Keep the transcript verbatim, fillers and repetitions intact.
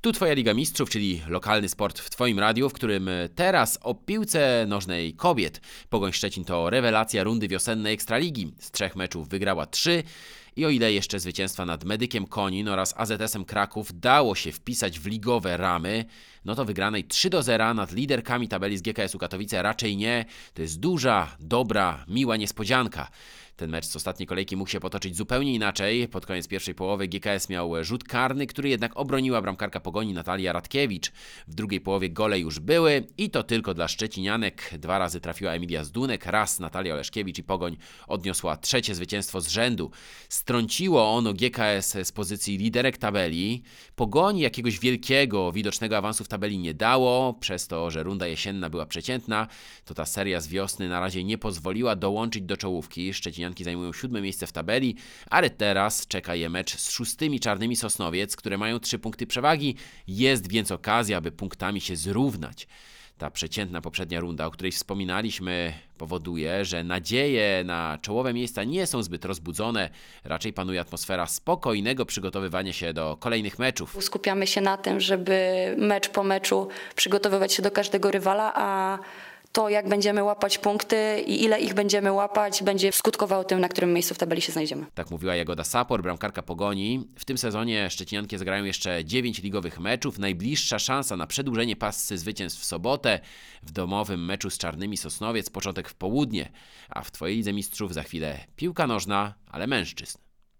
Tu Twoja Liga Mistrzów, czyli lokalny sport w Twoim radiu, w którym teraz o piłce nożnej kobiet. Pogoń Szczecin to rewelacja rundy wiosennej Ekstraligi. Z trzech meczów wygrała trzy i o ile jeszcze zwycięstwa nad Medykiem Konin oraz A Z S-em Kraków dało się wpisać w ligowe ramy, no to wygranej trzy do zera nad liderkami tabeli z G K S-u Katowice raczej nie. To jest duża, dobra, miła niespodzianka. Ten mecz z ostatniej kolejki mógł się potoczyć zupełnie inaczej. Pod koniec pierwszej połowy G K S miał rzut karny, który jednak obroniła bramkarka Pogoni Natalia Radkiewicz. W drugiej połowie gole już były i to tylko dla szczecinianek. Dwa razy trafiła Emilia Zdunek, raz Natalia Oleszkiewicz i Pogoń odniosła trzecie zwycięstwo z rzędu. Strąciło ono G K S z pozycji liderek tabeli. Pogoni jakiegoś wielkiego, widocznego awansu w tabeli nie dało, przez to, że runda jesienna była przeciętna, to ta seria z wiosny na razie nie pozwoliła dołączyć do czołówki. Szczecinianki zajmują siódme miejsce w tabeli, ale teraz czeka je mecz z szóstymi Czarnymi Sosnowiec, które mają trzy punkty przewagi. Jest więc okazja, aby punktami się zrównać. Ta przeciętna poprzednia runda, o której wspominaliśmy, powoduje, że nadzieje na czołowe miejsca nie są zbyt rozbudzone. Raczej panuje atmosfera spokojnego przygotowywania się do kolejnych meczów. Skupiamy się na tym, żeby mecz po meczu przygotowywać się do każdego rywala, a to, jak będziemy łapać punkty i ile ich będziemy łapać, będzie skutkowało tym, na którym miejscu w tabeli się znajdziemy. Tak mówiła Jagoda Sapor, bramkarka Pogoni. W tym sezonie szczecinianki zagrają jeszcze dziewięć ligowych meczów. Najbliższa szansa na przedłużenie pasy zwycięstw w sobotę w domowym meczu z Czarnymi Sosnowiec, początek w południe. A w Twojej Lidze Mistrzów za chwilę piłka nożna, ale mężczyzn.